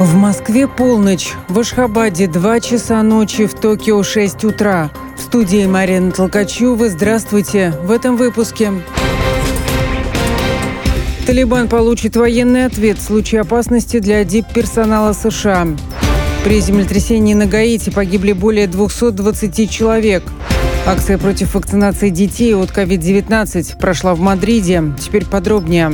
В Москве полночь, в Ашхабаде 2 часа ночи, в Токио 6 утра. В студии Марина Толкачева. Здравствуйте. В этом выпуске. Талибан получит военный ответ в случае опасности для дипперсонала США. При землетрясении на Гаити погибли более 220 человек. Акция против вакцинации детей от COVID-19 прошла в Мадриде. Теперь подробнее.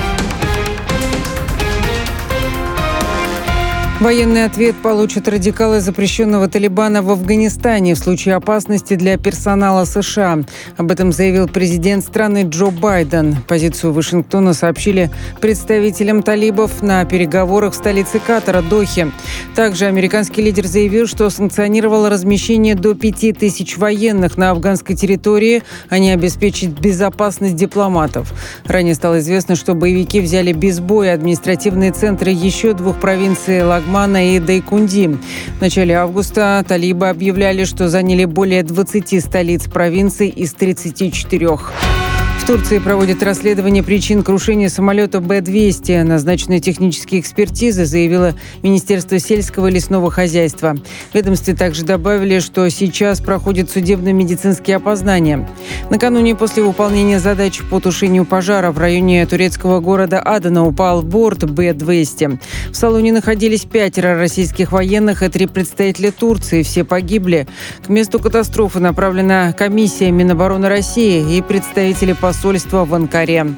Военный ответ получат радикалы запрещенного Талибана в Афганистане в случае опасности для персонала США. Об этом заявил президент страны Джо Байден. Позицию Вашингтона сообщили представителям талибов на переговорах в столице Катара, Дохе. Также американский лидер заявил, что санкционировал размещение до 5000 военных на афганской территории, а не обеспечить безопасность дипломатов. Ранее стало известно, что боевики взяли без боя административные центры еще 2 провинций Лагмана и Дайкунди. В начале августа талибы объявляли, что заняли более 20 столиц провинций из 34. В Турции проводят расследование причин крушения самолета Б-200. Назначены технические экспертизы, заявило Министерство сельского и лесного хозяйства. В ведомстве также добавили, что сейчас проходят судебно-медицинские опознания. Накануне, после выполнения задач по тушению пожара в районе турецкого города Адана, упал борт Б-200. В салоне находились 5 российских военных и 3 представителя Турции. Все погибли. К месту катастрофы направлена комиссия Минобороны России и представители посольства в Анкаре.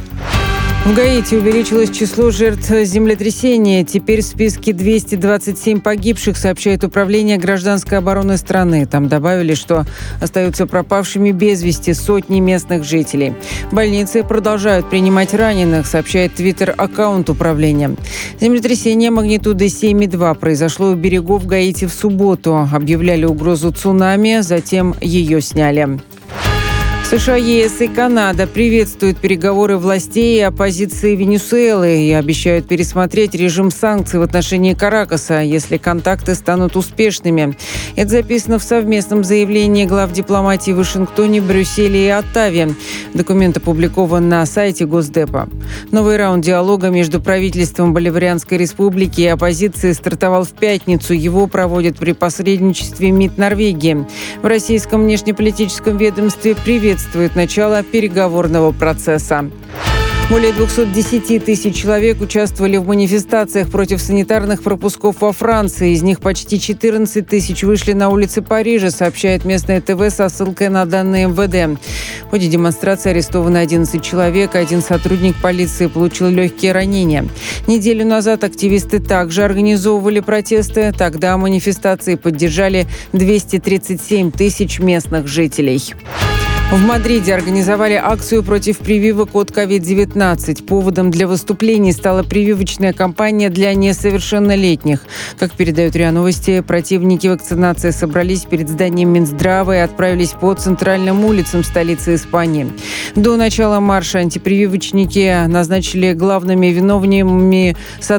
В Гаити увеличилось число жертв землетрясения. Теперь в списке 227 погибших, сообщает Управление гражданской обороны страны. Там добавили, что остаются пропавшими без вести сотни местных жителей. Больницы продолжают принимать раненых, сообщает твиттер-аккаунт управления. Землетрясение магнитудой 7,2 произошло у берегов Гаити в субботу. Объявляли угрозу цунами, затем ее сняли. США, ЕС и Канада приветствуют переговоры властей и оппозиции Венесуэлы и обещают пересмотреть режим санкций в отношении Каракаса, если контакты станут успешными. Это записано в совместном заявлении глав дипломатии в Вашингтоне, Брюсселе и Оттаве. Документ опубликован на сайте Госдепа. Новый раунд диалога между правительством Боливарианской республики и оппозицией стартовал в пятницу. Его проводят при посредничестве МИД Норвегии. В российском внешнеполитическом ведомстве приветствуют начало переговорного процесса. Более 210 тысяч человек участвовали в манифестациях против санитарных пропусков во Франции. Из них почти 14 тысяч вышли на улицы Парижа, сообщает местное ТВ со ссылкой на данные МВД. В ходе демонстрации арестованы 11 человек, 1 сотрудник полиции получил легкие ранения. Неделю назад активисты также организовывали протесты. Тогда манифестации поддержали 237 тысяч местных жителей. В Мадриде организовали акцию против прививок от COVID-19. Поводом для выступлений стала прививочная кампания для несовершеннолетних. Как передают РИА Новости, противники вакцинации собрались перед зданием Минздрава и отправились по центральным улицам столицы Испании. До начала марша антипрививочники назначили главными виновниками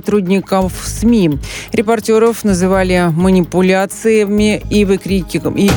сотрудников СМИ. Репортеров называли манипуляциями и